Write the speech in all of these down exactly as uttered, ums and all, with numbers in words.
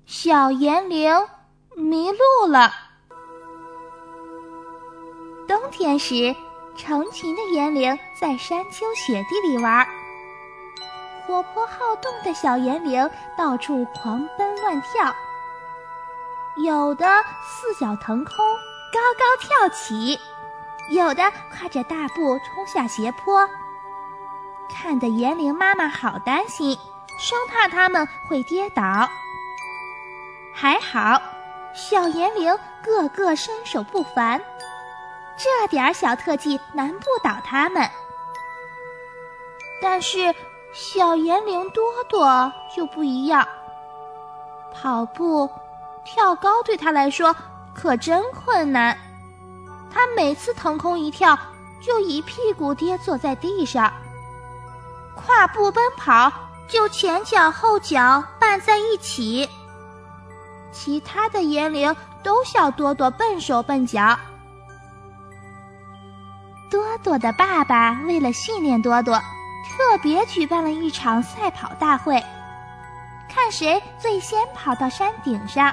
小严灵迷路了。冬天时，成群的严灵在山丘雪地里玩，活泼好动的小严灵到处狂奔乱跳，有的四脚腾空高高跳起，有的跨着大步冲下斜坡，看得严灵妈妈好担心，生怕他们会跌倒。还好，小严灵个个身手不凡，这点小特技难不倒他们。但是小严灵多多就不一样，跑步、跳高对他来说可真困难。他每次腾空一跳，就一屁股跌坐在地上；跨步奔跑，就前脚后脚绊在一起。其他的严灵都笑多多笨手笨脚。多多的爸爸为了训练多多，特别举办了一场赛跑大会，看谁最先跑到山顶上。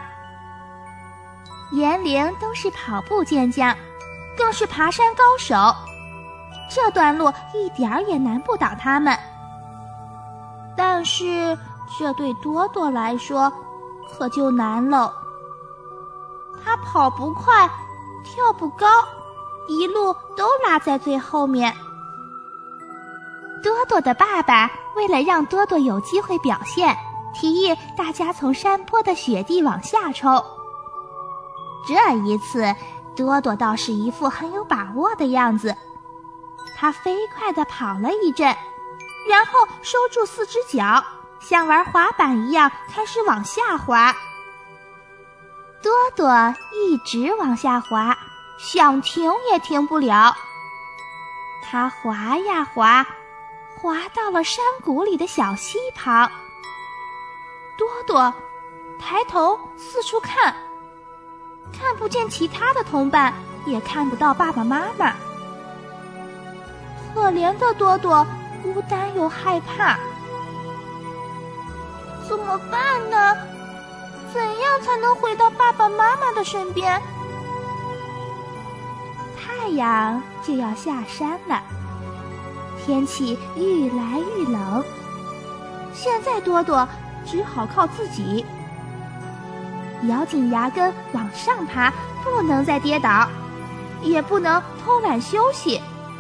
严灵都是跑步健将，更是爬山高手，这段路一点儿也难不倒他们。但是这对多多来说可就难了，他跑不快，跳不高，一路都拉在最后面。多多的爸爸为了让多多有机会表现，提议大家从山坡的雪地往下冲。这一次多多倒是一副很有把握的样子，他飞快地跑了一阵，然后收住四只脚，像玩滑板一样开始往下滑。多多一直往下滑，想停也停不了。他滑呀滑，滑到了山谷里的小溪旁。多多抬头四处看，看不见其他的同伴，也看不到爸爸妈妈。可怜的多多孤单又害怕，怎么办呢？怎样才能回到爸爸妈妈的身边？太阳就要下山了，天气愈来愈冷，现在多多只好靠自己，咬紧牙根往上爬，不能再跌倒，也不能偷懒休息。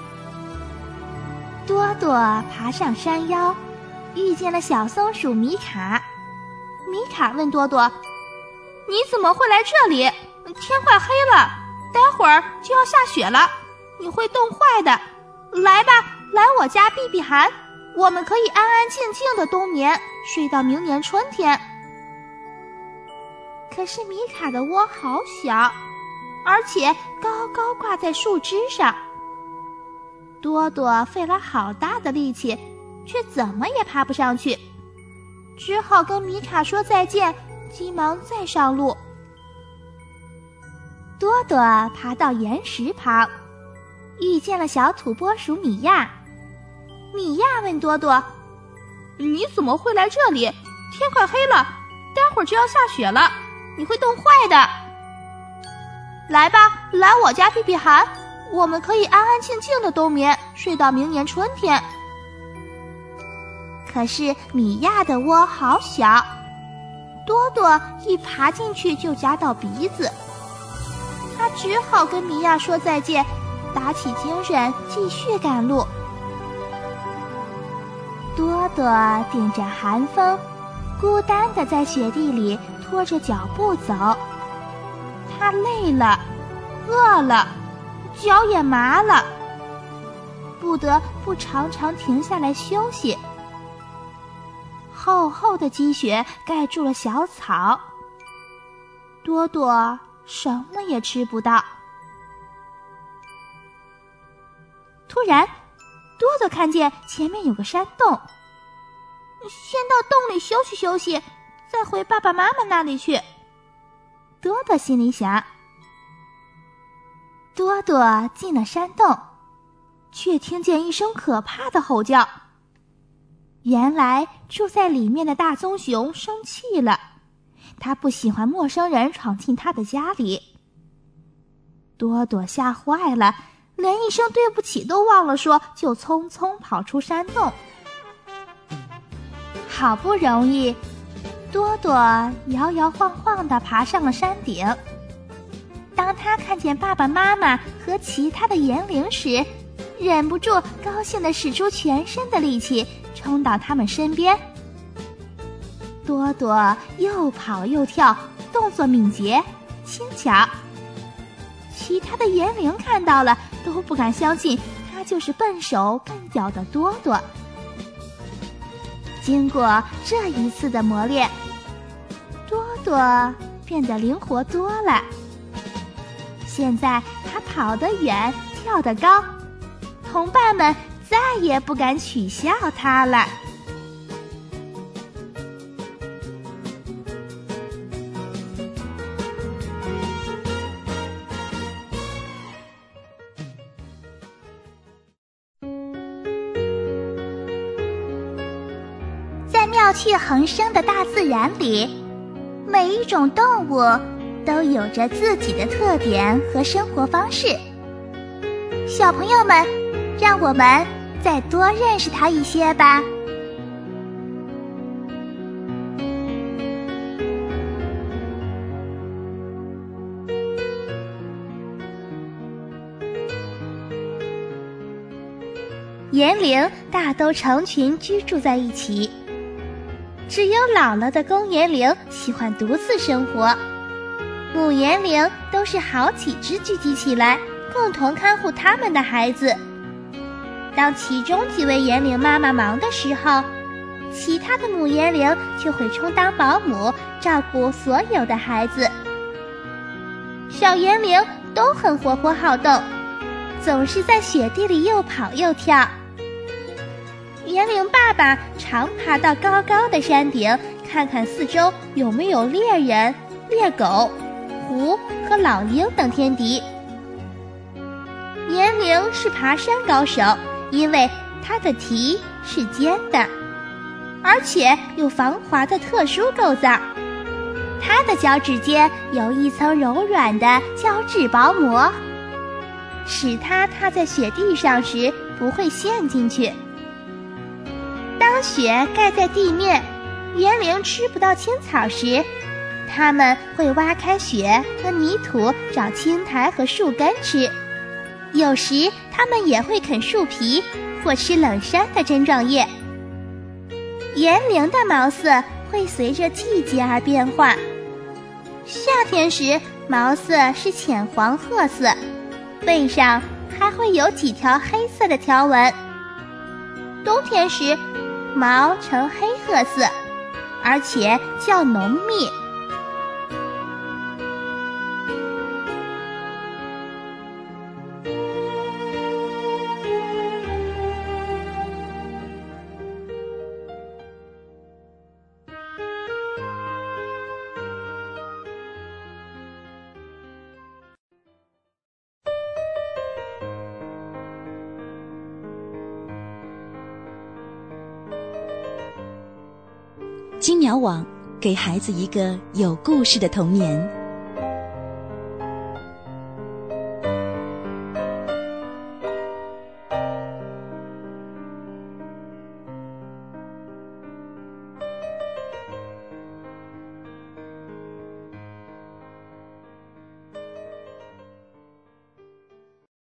多多爬上山腰，遇见了小松鼠米卡。米卡问多多：“你怎么会来这里？天快黑了，待会儿就要下雪了，你会冻坏的。来吧，来我家避避寒，我们可以安安静静的冬眠，睡到明年春天。”可是米卡的窝好小，而且高高挂在树枝上。多多费了好大的力气，却怎么也爬不上去，只好跟米卡说再见，急忙再上路。多多爬到岩石旁，遇见了小土拨鼠米娅。米娅问多多：“你怎么会来这里？天快黑了，待会儿就要下雪了，你会冻坏的。来吧，来我家避避寒，我们可以安安静静的冬眠，睡到明年春天。”可是米娅的窝好小，多多一爬进去就夹到鼻子，他只好跟米娅说再见，打起精神继续赶路。多多顶着寒风，孤单地在雪地里拖着脚步走。他累了，饿了，脚也麻了，不得不常常停下来休息。厚厚的积雪盖住了小草，多多什么也吃不到。突然，多多看见前面有个山洞，先到洞里休息休息，再回爸爸妈妈那里去。多多心里想。多多进了山洞，却听见一声可怕的吼叫。原来住在里面的大棕熊生气了， 他不喜欢陌生人闯进他的家里。多多吓坏了，连一声对不起都忘了说，就匆匆跑出山洞。好不容易，多多摇摇晃晃地爬上了山顶。当他看见爸爸妈妈和其他的炎灵时，忍不住高兴地使出全身的力气冲到他们身边。多多又跑又跳，动作敏捷轻巧。其他的炎灵看到了都不敢相信他就是笨手笨脚的多多。经过这一次的磨练，多多变得灵活多了。现在他跑得远，跳得高，同伴们再也不敢取笑他了。在妙趣横生的大自然里，每一种动物都有着自己的特点和生活方式。小朋友们，让我们再多认识它一些吧。炎灵大都成群居住在一起，只有老了的公炎灵喜欢独自生活，母炎灵都是好几只聚集起来，共同看护他们的孩子。当其中几位炎灵妈妈忙的时候，其他的母炎灵就会充当保姆，照顾所有的孩子。小炎灵都很活泼好动，总是在雪地里又跑又跳。炎灵爸爸常爬到高高的山顶，看看四周有没有猎人、猎狗、狐和老鹰等天敌。炎灵是爬山高手，因为它的蹄是尖的，而且有防滑的特殊构造。它的脚趾间有一层柔软的胶质薄膜，使它踏在雪地上时不会陷进去。当雪盖在地面，炎灵吃不到青草时，它们会挖开雪和泥土找青苔和树根吃。有时它们也会啃树皮或吃冷杉的针状叶。炎灵的毛色会随着季节而变化，夏天时毛色是浅黄褐色，背上还会有几条黑色的条纹。冬天时毛呈黑褐色，而且较浓密。 金鸟网给孩子一个有故事的童年。